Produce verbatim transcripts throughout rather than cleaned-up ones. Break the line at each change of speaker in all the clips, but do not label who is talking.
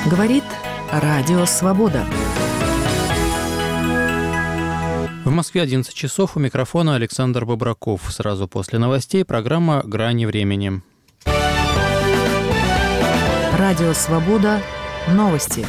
Говорит Радио Свобода.
В Москве одиннадцать часов, у микрофона Александр Бобраков. Сразу после новостей программа «Грани времени».
Радио Свобода. Новости.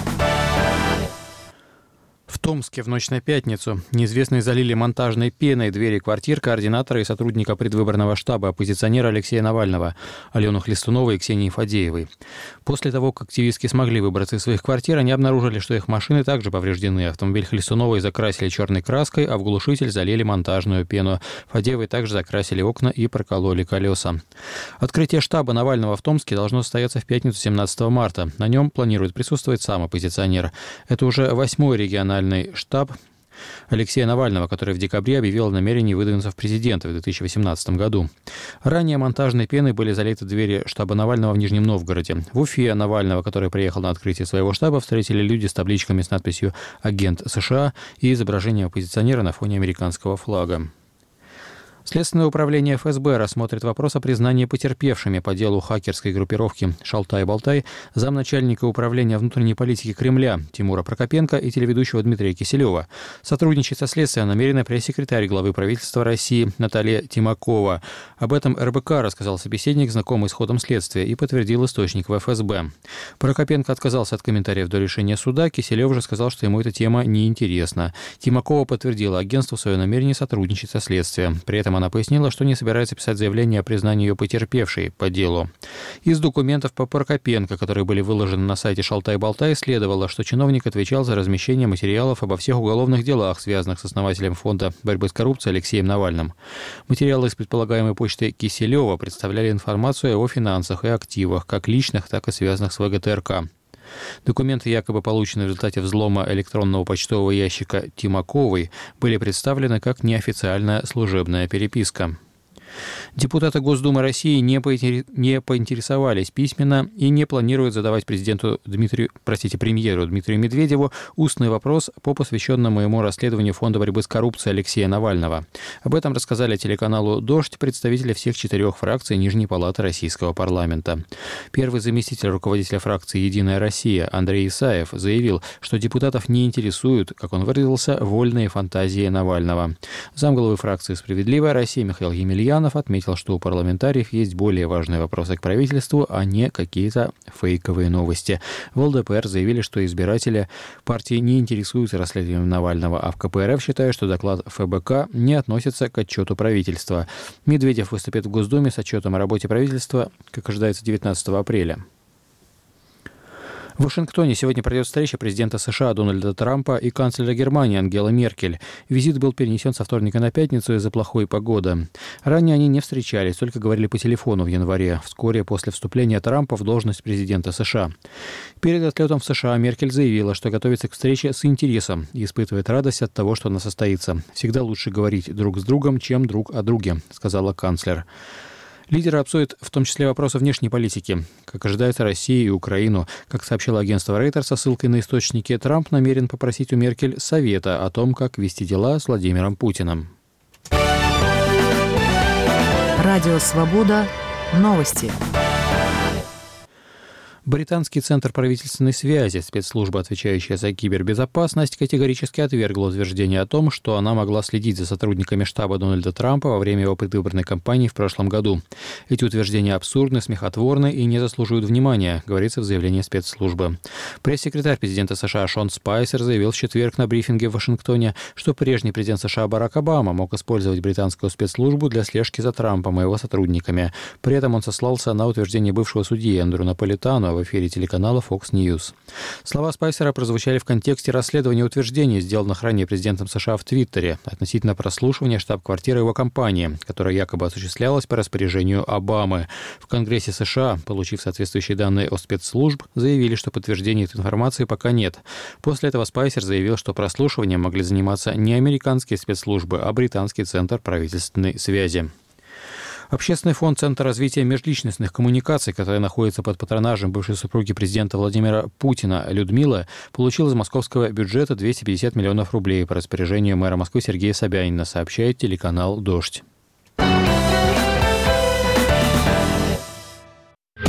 В Томске в ночь на пятницу неизвестные залили монтажной пеной двери квартир координатора и сотрудника предвыборного штаба оппозиционера Алексея Навального Алены Хлестуновой и Ксении Фадеевой. После того, как активистки смогли выбраться из своих квартир, они обнаружили, что их машины также повреждены. Автомобиль Хлестуновой закрасили черной краской, а в глушитель залили монтажную пену. Фадеевой также закрасили окна и прокололи колеса. Открытие штаба Навального в Томске должно состояться в пятницу семнадцатого марта. На нем планирует присутствовать сам оппозиционер. Это уже восьмой региональный штаб Алексея Навального, который в декабре объявил о намерении выдвинуться в президенты в две тысячи восемнадцатом году. Ранее монтажной пеной были залиты двери штаба Навального в Нижнем Новгороде. В Уфе Навального, который приехал на открытие своего штаба, встретили люди с табличками с надписью «Агент США» и изображением оппозиционера на фоне американского флага. Следственное управление эф эс бэ рассмотрит вопрос о признании потерпевшими по делу хакерской группировки «Шалтай-Болтай» замначальника управления внутренней политики Кремля Тимура Прокопенко и телеведущего Дмитрия Киселева. Сотрудничать со следствием намерена пресс-секретарь главы правительства России Наталья Тимакова. Об этом эр бэ ка рассказал собеседник, знакомый с ходом следствия, и подтвердил источник в эф эс бэ. Прокопенко отказался от комментариев до решения суда. Киселев же сказал, что ему эта тема неинтересна. Тимакова подтвердила агентству свое намерение сотрудничать со следствием. При этом она пояснила, что не собирается писать заявление о признании ее потерпевшей по делу. Из документов по Прокопенко, которые были выложены на сайте «Шалтай-Болтай», следовало, что чиновник отвечал за размещение материалов обо всех уголовных делах, связанных с основателем фонда борьбы с коррупцией Алексеем Навальным. Материалы из предполагаемой почты Киселева представляли информацию о его финансах и активах, как личных, так и связанных с вэ гэ тэ эр ка. Документы, якобы полученные в результате взлома электронного почтового ящика Тимаковой, были представлены как неофициальная служебная переписка. Депутаты Госдумы России не поинтересовались письменно и не планируют задавать президенту Дмитрию, простите, премьеру Дмитрию Медведеву устный вопрос по посвященному ему расследованию Фонда борьбы с коррупцией Алексея Навального. Об этом рассказали телеканалу «Дождь» представители всех четырех фракций Нижней палаты Российского парламента. Первый заместитель руководителя фракции «Единая Россия» Андрей Исаев заявил, что депутатов не интересуют, как он выразился, вольные фантазии Навального. Замглавы фракции «Справедливая Россия» Михаил Емельянов отметил, что у парламентариев есть более важные вопросы к правительству, а не какие-то фейковые новости. В эл дэ пэ эр заявили, что избиратели партии не интересуются расследованием Навального, а в ка пэ эр эф считают, что доклад эф бэ ка не относится к отчету правительства. Медведев выступит в Госдуме с отчетом о работе правительства, как ожидается, девятнадцатого апреля. В Вашингтоне сегодня пройдет встреча президента США Дональда Трампа и канцлера Германии Ангелы Меркель. Визит был перенесен со вторника на пятницу из-за плохой погоды. Ранее они не встречались, только говорили по телефону в январе, вскоре после вступления Трампа в должность президента США. Перед отлетом в США Меркель заявила, что готовится к встрече с интересом и испытывает радость от того, что она состоится. «Всегда лучше говорить друг с другом, чем друг о друге», — сказала канцлер. Лидеры обсудят в том числе вопросы внешней политики, как ожидается, Россию и Украину. Как сообщило агентство Рейтер со ссылкой на источники, Трамп намерен попросить у Меркель совета о том, как вести дела с Владимиром Путиным.
Радио Свобода. Новости.
Британский центр правительственной связи, спецслужба, отвечающая за кибербезопасность, категорически отвергла утверждение о том, что она могла следить за сотрудниками штаба Дональда Трампа во время его предвыборной кампании в прошлом году. Эти утверждения абсурдны, смехотворны и не заслуживают внимания, говорится в заявлении спецслужбы. Пресс-секретарь президента США Шон Спайсер заявил в четверг на брифинге в Вашингтоне, что прежний президент США Барак Обама мог использовать британскую спецслужбу для слежки за Трампом и его сотрудниками. При этом он сослался на утверждение бывшего судьи Эндрю Наполитано в эфире телеканала Fox News. Слова Спайсера прозвучали в контексте расследования утверждений, сделанных ранее президентом США в Твиттере относительно прослушивания штаб-квартиры его компании, которая якобы осуществлялась по распоряжению Обамы. В Конгрессе США, получив соответствующие данные от спецслужб, заявили, что подтверждений этой информации пока нет. После этого Спайсер заявил, что прослушиванием могли заниматься не американские спецслужбы, а британский центр правительственной связи. Общественный фонд «Центр развития межличностных коммуникаций», который находится под патронажем бывшей супруги президента Владимира Путина Людмилы, получил из московского бюджета двести пятьдесят миллионов рублей по распоряжению мэра Москвы Сергея Собянина, сообщает телеканал «Дождь».